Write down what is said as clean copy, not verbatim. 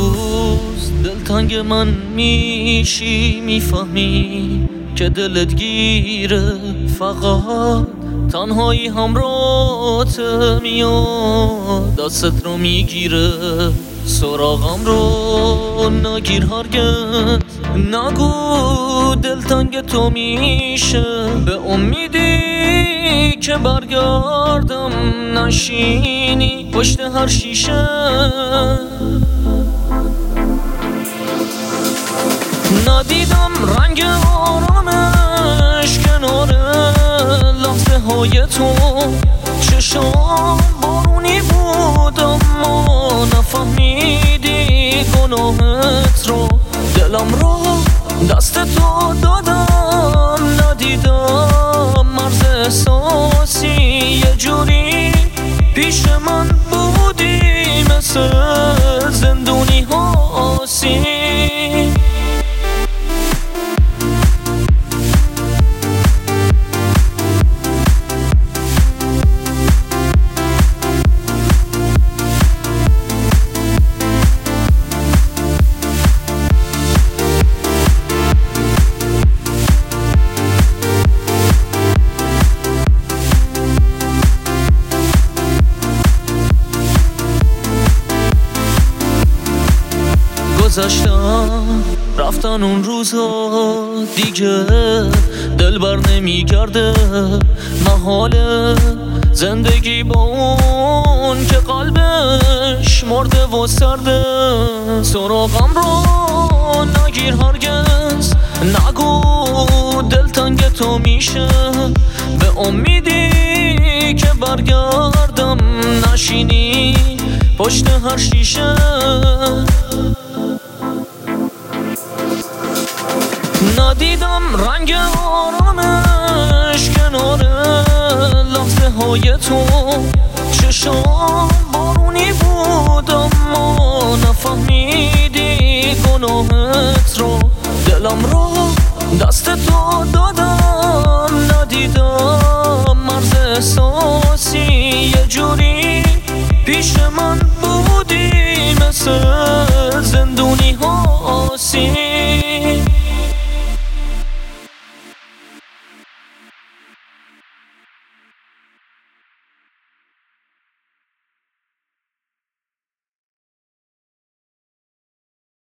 روز دلتنگ من میشی، میفهمی که دلت گیره، فقط تنهایی همراهت میاد، دستت رو میگیره. سراغم رو نگیر هرگز، نگو دلتنگ تو میشه، به امیدی که برگردم نشینی پشت هر شیشه. ندیدم رنگ آرامش کنار لحظه های تو، چشام بارونی بود اما نفهمیدی گناهت رو. دلم رو دست تو دادم، ندیدم مرز احساسی، یه جوری پیش من بودی مثل زندونی هاسی. گذشتم رفتن اون روزا، دیگه دل بر نمیگرده. محاله زندگی با اون که قلبش مرده و سرده. سراغم رو نگیر هرگز، نگو دلتنگ تو میشه، به امیدی که برگردم نشینی پشت هر شیشه. ندیدم رنگ آرامش کنار لحظه های تو، چشام بارونی بود اما نفهمیدی گناهت رو. دلم رو دست تو دادم، ندیدم مرز احساسی، یه جوری پیش من بودی مثل زندونی هاسی.